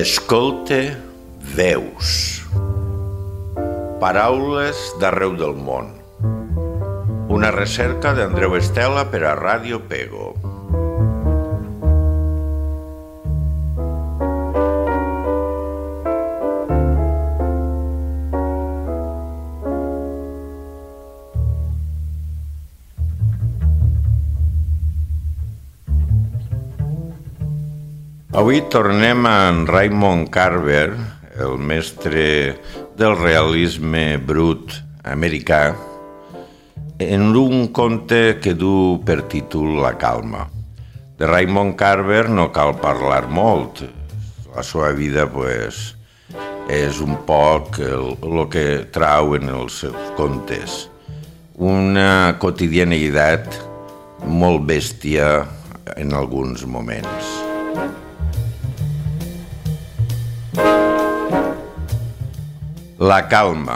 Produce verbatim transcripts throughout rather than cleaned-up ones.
Escolte veus. Paraules d'arreu del món. Una recerca d'Andreu Estela per a Ràdio Pego. Avui tornem a en Raymond Carver, el mestre del realisme brut americà, en un conte que du per títol La calma. De Raymond Carver no cal parlar molt. La seva vida pues, és un poc el, el que trau en els seus contes. Una quotidianitat molt bèstia en alguns moments. La calma.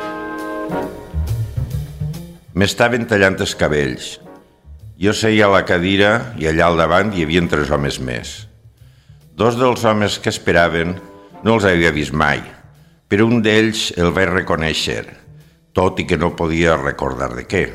M'estaven tallant els cabells. Jo seia a la cadira i allà al davant hi havia tres homes més. Dos dels homes que esperaven no els havia vist mai, però un d'ells el vaig reconèixer, tot i que no podia recordar de què.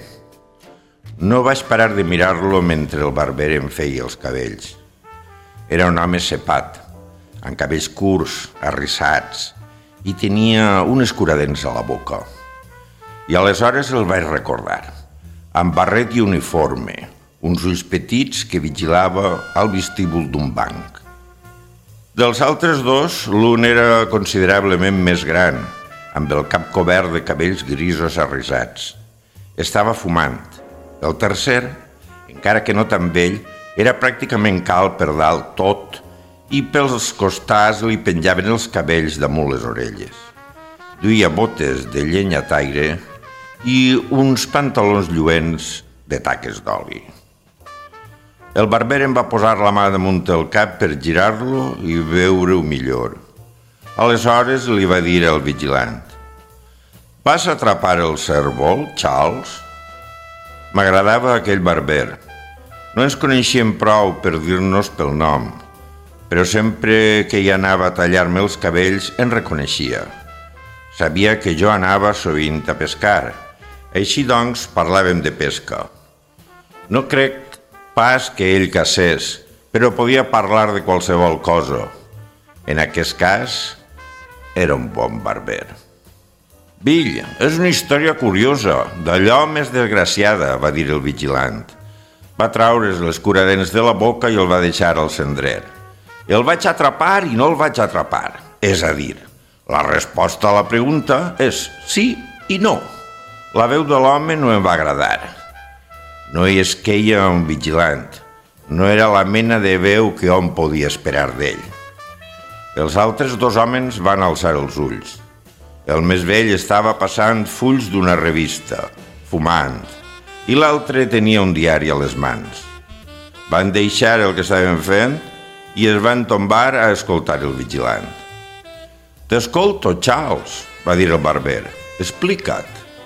No vaig parar de mirar-lo mentre el barber em feia els cabells. Era un home cepat, amb cabells curts, arrissats, i tenia un escuradents a la boca. I aleshores el vaig recordar, amb barret i uniforme, uns ulls petits que vigilava al vestíbul d'un banc. Dels altres dos, l'un era considerablement més gran, amb el cap cobert de cabells grisos arrissats. Estava fumant. El tercer, encara que no tan vell, era pràcticament calb per dalt tot, i pels costats li penjaven els cabells damunt les orelles. Duia botes de llenya taire i uns pantalons lluents de taques d'oli. El barber em va posar la mà damunt el cap per girar-lo i veure-ho millor. Aleshores li va dir al vigilant: «Vas atrapar el cérvol, Charles?» M'agradava aquell barber. No ens coneixíem prou per dir-nos pel nom, però sempre que hi anava a tallar-me els cabells en reconeixia. Sabia que jo anava sovint a pescar, així doncs parlàvem de pesca. No crec pas que ell cacés, però podia parlar de qualsevol cosa. En aquest cas, era un bon barber. «Bill, és una història curiosa, d'allò més desgraciada», va dir el vigilant. Va traure's l'escuradents de la boca i el va deixar al cendrer. El vaig atrapar i no el vaig atrapar. És a dir, la resposta a la pregunta és sí i no. La veu de l'home no em va agradar. No hi esqueia un vigilant. No era la mena de veu que hom podia esperar d'ell. Els altres dos homes van alçar els ulls. El més vell estava passant fulls d'una revista, fumant, i l'altre tenia un diari a les mans. Van deixar el que estaven fent i es van tombar a escoltar el vigilant. «T'escolto, Charles», va dir el barber. «Explica't».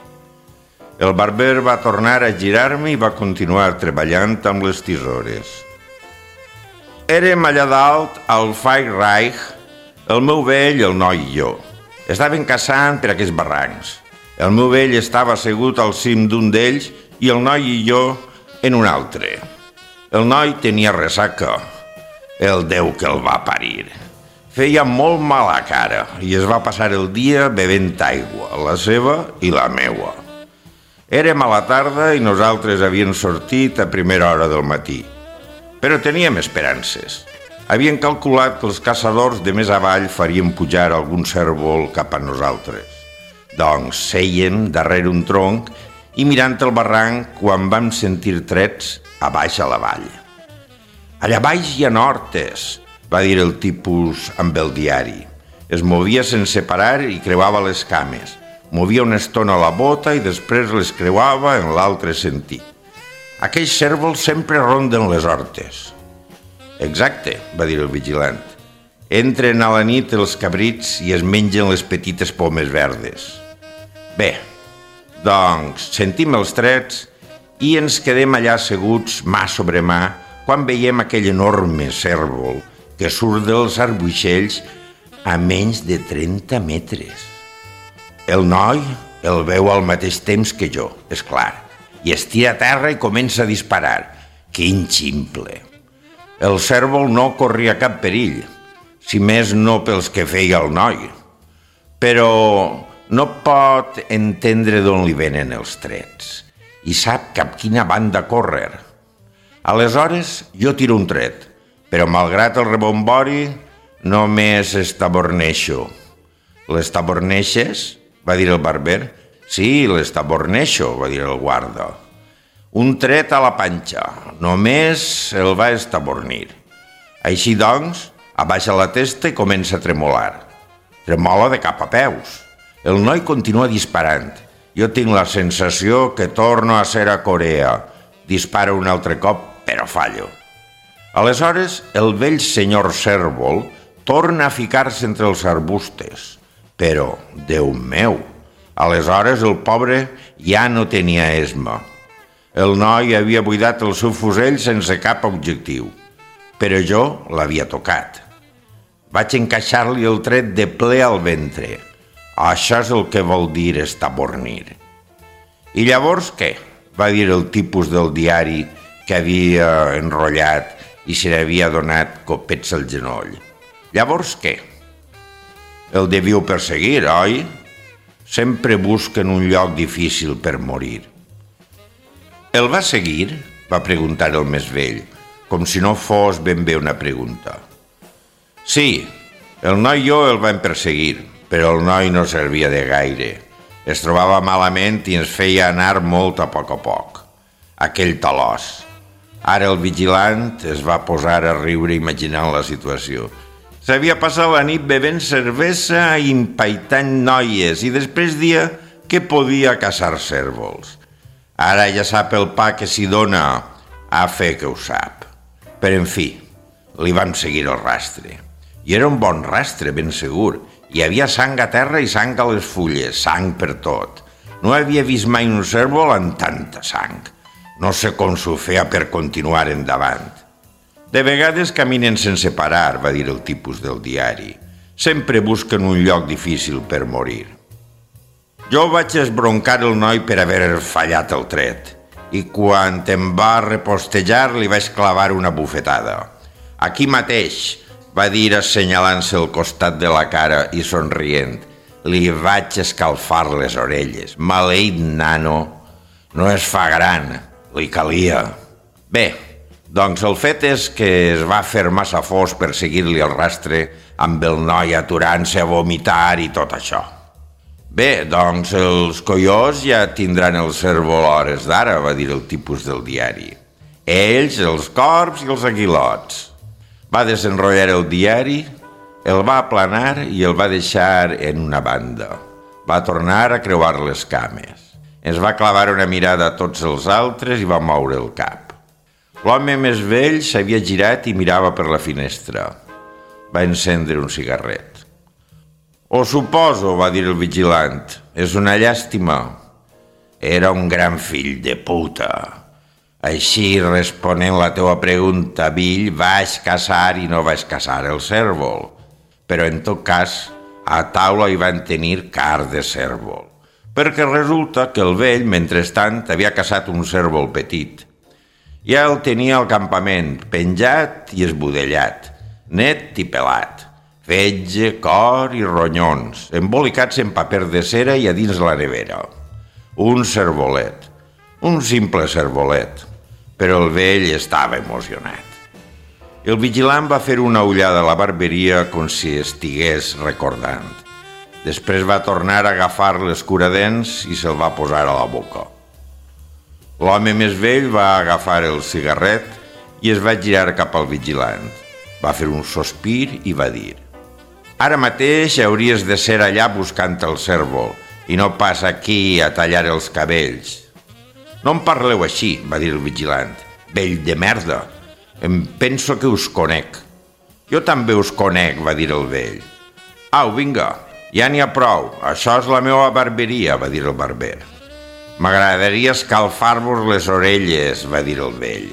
El barber va tornar a girar-me i va continuar treballant amb les tisores. Érem allà dalt, al Fire Reich, el meu vell, el noi i jo. Estaven caçant per aquests barrancs. El meu vell estava assegut al cim d'un d'ells i el noi i jo en un altre. El noi tenia ressaca. El Déu que el va parir. Feia molt mala cara i es va passar el dia bevent aigua, la seva i la meua. Érem a la tarda i nosaltres havíem sortit a primera hora del matí. Però teníem esperances. Havien calculat que els caçadors de més avall farien pujar algun cérvol cap a nosaltres. Doncs sèiem darrere un tronc i mirant el barranc quan vam sentir trets a baix a la vall. «Allà baix hi ha hortes», va dir el tipus amb el diari. Es movia sense parar i creuava les cames. Movia una estona la bota i després les creuava en l'altre sentit. «Aquells cérvols sempre ronden les hortes». «Exacte», va dir el vigilant. «Entren a la nit els cabrits i es mengen les petites pomes verdes». «Bé, doncs sentim els trets i ens quedem allà asseguts mà sobre mà quan veiem aquell enorme cérvol que surt dels arbuixells a menys de trenta metres. El noi el veu al mateix temps que jo, és clar, i es tira a terra i comença a disparar. Quin ximple! El cérvol no corria cap perill, si més no pels que feia el noi, però no pot entendre d'on li venen els trets i sap cap quina banda córrer. Aleshores jo tiro un tret, però malgrat el rebombori només estaborneixo. L'estaborneixes? Va dir el barber. Sí, l'estaborneixo, va dir el guarda. Un tret a la panxa, només el va estabornir. Així doncs, abaixa la testa i comença a tremolar. Tremola de cap a peus. El noi continua disparant. Jo tinc la sensació que torno a ser a Corea. Dispara un altre cop, però fallo. Aleshores, el vell senyor cérvol torna a ficar-se entre els arbustes. Però, Déu meu, aleshores el pobre ja no tenia esma. El noi havia buidat el seu fusell sense cap objectiu, però jo l'havia tocat. Vaig encaixar-li el tret de ple al ventre. Això és el que vol dir estabornir. I llavors què? Va dir el tipus del diari que havia enrotllat i se n'havia donat copets al genoll. Llavors què? El devíeu perseguir, oi? Sempre busquen un lloc difícil per morir. El va seguir? Va preguntar el més vell, com si no fos ben bé una pregunta. Sí, el noi i jo el vam perseguir, però el noi no servia de gaire. Es trobava malament i ens feia anar molt a poc a poc. Aquell talòs. Ara el vigilant es va posar a riure imaginant la situació. S'havia passat la nit bevent cervesa i empaitant noies i després dia que podia caçar cérvols. Ara ja sap el pa que s'hi dona, a fer que ho sap. Però en fi, li vam seguir el rastre. I era un bon rastre, ben segur. Hi havia sang a terra i sang a les fulles, sang per tot. No havia vist mai un cérvol amb tanta sang. No sé com s'ho feia per continuar endavant. De vegades caminen sense parar, va dir el tipus del diari. Sempre busquen un lloc difícil per morir. Jo vaig esbroncar el noi per haver fallat el tret i quan em va repostejar li vaig clavar una bufetada. Aquí mateix, va dir assenyalant-se el costat de la cara i somrient. Li vaig escalfar les orelles. Maleït nano, no es fa gran, li calia. Bé, doncs el fet és que es va fer massa fos per seguir-li el rastre amb el noi aturant-se a vomitar i tot això. Bé, doncs els collons ja tindran el cérvol a hores d'ara, va dir el tipus del diari. Ells, els corbs i els aguilots. Va desenrotllar el diari, el va aplanar i el va deixar en una banda. Va tornar a creuar les cames. Ens va clavar una mirada a tots els altres i va moure el cap. L'home més vell s'havia girat i mirava per la finestra. Va encendre un cigarret. Ho suposo, va dir el vigilant. És una llàstima. Era un gran fill de puta. Així, responent la teua pregunta, Bill, vaig caçar i no vaig caçar el cérvol. Però, en tot cas, a taula hi van tenir car de cérvol. Perquè resulta que el vell, mentrestant, havia caçat un cérvol petit. Ja el tenia al campament, penjat i esbudellat, net i pelat, fetge, cor i ronyons, embolicats en paper de cera i a dins la nevera. Un cervolet, un simple cervolet, però el vell estava emocionat. El vigilant va fer una ullada a la barberia com si estigués recordant. Després va tornar a agafar l'escuradents i se'l va posar a la boca. L'home més vell va agafar el cigarret i es va girar cap al vigilant. Va fer un sospir i va dir: «Ara mateix hauries de ser allà buscant el cérvol i no pas aquí a tallar els cabells». «No em parleu així», va dir el vigilant. «Vell de merda, em penso que us conec». «Jo també us conec», va dir el vell. «Au, vinga, ja n'hi ha prou, això és la meva barberia», va dir el barber. «M'agradaria escalfar-vos les orelles», va dir el vell.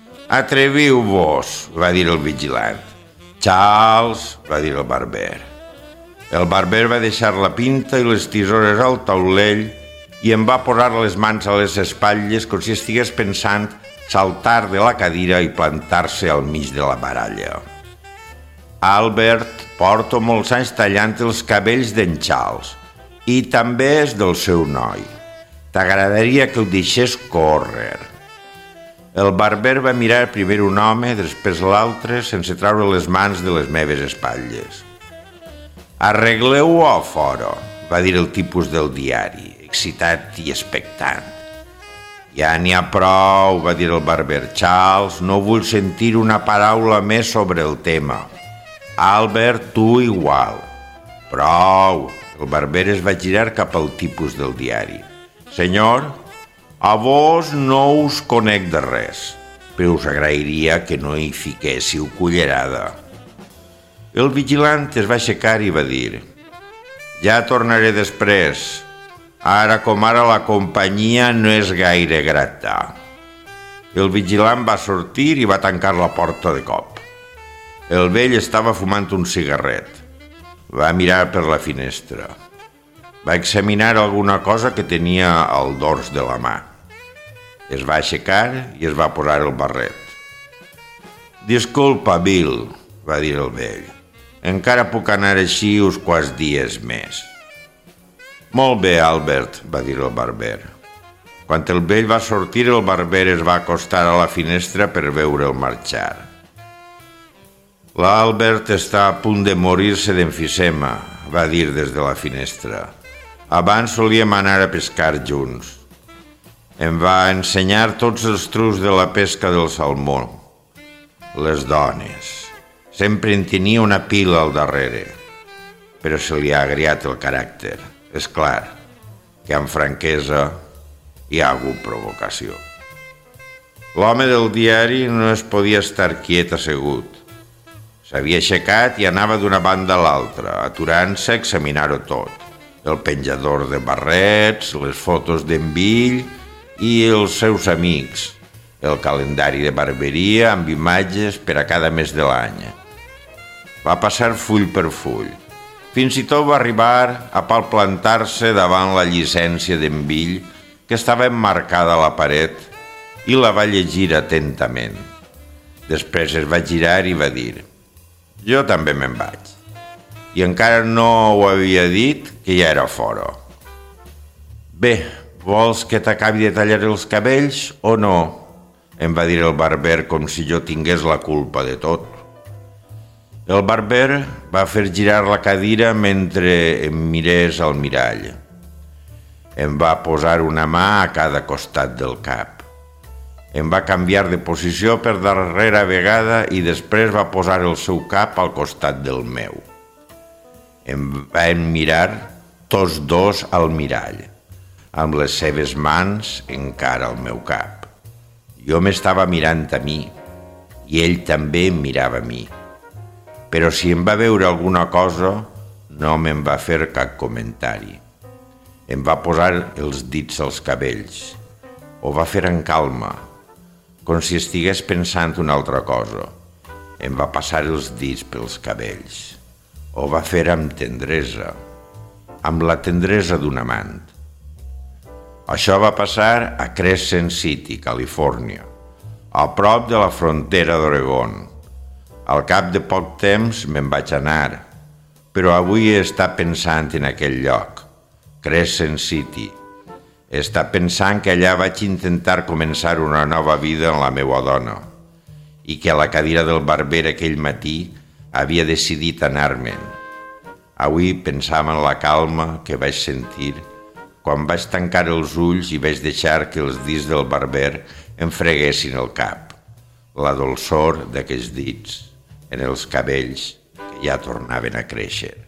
«Atreviu-vos», va dir el vigilant. «Charles», va dir el barber. El barber va deixar la pinta i les tisores al taulell i em va posar les mans a les espatlles com si estigués pensant saltar de la cadira i plantar-se al mig de la baralla. Albert, porto molts anys tallant els cabells d'en Charles i també és del seu noi. T'agradaria que ho deixés córrer. El barber va mirar primer un home, després l'altre, sense treure les mans de les meves espatlles. Arregleu-ho a fora, va dir el tipus del diari, excitat i expectant. Ja n'hi ha prou, va dir el barber. Charles, no vull sentir una paraula més sobre el tema. Albert, tu igual. Prou. El barber es va girar cap al tipus del diari. Senyor, a vos no us conec de res, però us agrairia que no hi fiquéssiu cullerada. El vigilant es va aixecar i va dir: ja tornaré després. Ara com ara la companyia no és gaire grata. El vigilant va sortir i va tancar la porta de cop. El vell estava fumant un cigarret. Va mirar per la finestra. Va examinar alguna cosa que tenia al dors de la mà. Es va aixecar i es va posar el barret. Disculpa, Bill, va dir el vell. Encara puc anar així uns quants dies més. Molt bé, Albert, va dir el barber. Quan el vell va sortir, el barber es va acostar a la finestra per veure'l marxar. L'Albert està a punt de morir-se d'emfisema, va dir des de la finestra. Abans solíem anar a pescar junts. Em va ensenyar tots els trucs de la pesca del salmó. Les dones. Sempre en tenia una pila al darrere. Però se li ha agriat el caràcter. És clar que amb franquesa hi ha hagut provocació. L'home del diari no es podia estar quiet assegut. S'havia aixecat i anava d'una banda a l'altra, aturant-se a examinar-ho tot. El penjador de barrets, les fotos d'en Bill i els seus amics, el calendari de barberia amb imatges per a cada mes de l'any. Va passar full per full. Fins i tot va arribar a palplantar-se davant la llicència d'en Bill, que estava emmarcada a la paret, i la va llegir atentament. Després es va girar i va dir: jo també me'n vaig. I encara no ho havia dit que ja era fora. Bé, vols que t'acabi de tallar els cabells o no? Em va dir el barber com si jo tingués la culpa de tot. El barber va fer girar la cadira mentre em mirés al mirall. Em va posar una mà a cada costat del cap. Em va canviar de posició per darrera vegada i després va posar el seu cap al costat del meu. Em van mirar tots dos al mirall, amb les seves mans encara al meu cap. Jo m'estava mirant a mi i ell també em mirava a mi. Però si em va veure alguna cosa, no me'n va fer cap comentari. Em va posar els dits als cabells. Ho va fer en calma, com si estigués pensant una altra cosa. Em va passar els dits pels cabells. Ho va fer amb tendresa, amb la tendresa d'un amant. Això va passar a Crescent City, Califòrnia, a prop de la frontera d'Oregon. Al cap de poc temps me'n vaig anar, però avui està pensant en aquell lloc, Crescent City. Està pensant que allà vaig intentar començar una nova vida amb la meva dona i que a la cadira del barber aquell matí havia decidit anar-me'n. Avui pensava en la calma que vaig sentir quan vaig tancar els ulls i vaig deixar que els dits del barber em freguessin el cap, la dolçor d'aquells dits en els cabells que ja tornaven a créixer.